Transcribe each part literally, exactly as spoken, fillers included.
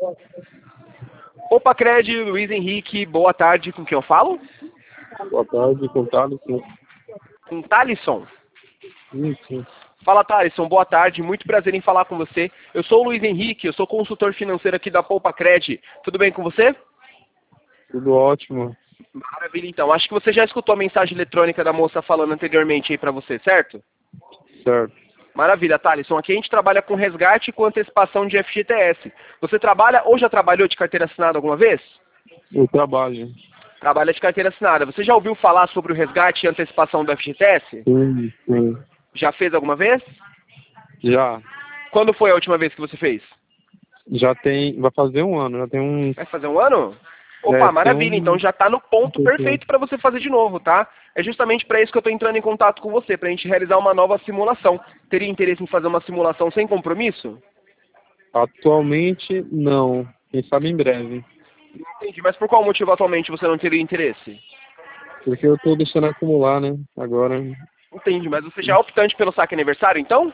Opa, Cred, Luiz Henrique, boa tarde, com quem eu falo? Boa tarde, com Thaleson. Com Thaleson? Isso. Fala, Thaleson, boa tarde, muito prazer em falar com você. Eu sou o Luiz Henrique, eu sou consultor financeiro aqui da Poupa Cred. Tudo bem com você? Tudo ótimo. Maravilha, então. Acho que você já escutou a mensagem eletrônica da moça falando anteriormente aí pra você, certo? Certo. Maravilha, Thaleson. Aqui a gente trabalha com resgate e com antecipação de F G T S. Você trabalha ou já trabalhou de carteira assinada alguma vez? Eu trabalho. Trabalha de carteira assinada. Você já ouviu falar sobre o resgate e antecipação do F G T S? Sim, sim. Já fez alguma vez? Já. Quando foi a última vez que você fez? Já tem. Vai fazer um ano, já tem um. Vai fazer um ano? Opa, É, maravilha. tem um. Então já está no ponto perfeito para você fazer de novo, tá? É justamente para isso que eu estou entrando em contato com você, para a gente realizar uma nova simulação. Teria interesse em fazer uma simulação sem compromisso? Atualmente, não. Quem sabe em breve. Entendi, mas por qual motivo atualmente você não teria interesse? Porque eu tô deixando acumular, né? Agora. Entendi, mas você já é optante pelo saque aniversário, então?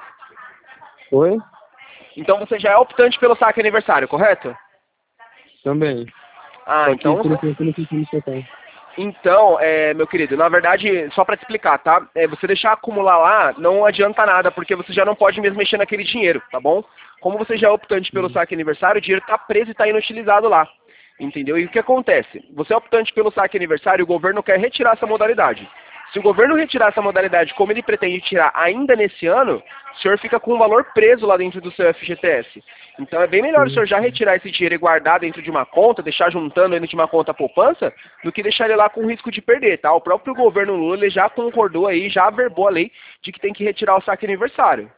Oi? Então você já é optante pelo saque aniversário, correto? Também. Ah, Só que então... por enquanto eu não consigo me soltar. Então, é, meu querido, na verdade, só para te explicar, tá? É, você deixar acumular lá não adianta nada, porque você já não pode mesmo mexer naquele dinheiro, tá bom? Como você já é optante pelo saque aniversário, o dinheiro está preso e está inutilizado lá. Entendeu? E o que acontece? Você é optante pelo saque aniversário, o governo quer retirar essa modalidade. Se o governo retirar essa modalidade como ele pretende tirar ainda nesse ano, o senhor fica com um valor preso lá dentro do seu F G T S. Então é bem melhor o senhor já retirar esse dinheiro e guardar dentro de uma conta, deixar juntando dentro de uma conta poupança, do que deixar ele lá com risco de perder, tá? O próprio governo Lula ele já concordou aí, já averbou a lei de que tem que retirar o saque aniversário.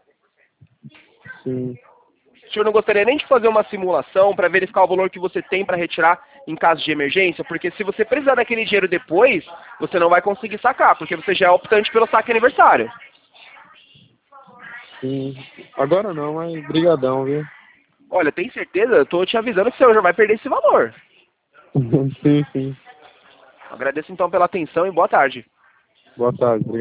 Sim. O senhor não gostaria nem de fazer uma simulação para verificar o valor que você tem para retirar em caso de emergência? Porque se você precisar daquele dinheiro depois, você não vai conseguir sacar, porque você já é optante pelo saque aniversário. Sim. Agora não, mas brigadão, viu? Olha, tem certeza? Eu tô te avisando que o senhor já vai perder esse valor. Sim, sim. Agradeço então pela atenção e boa tarde. Boa tarde. Obrigado.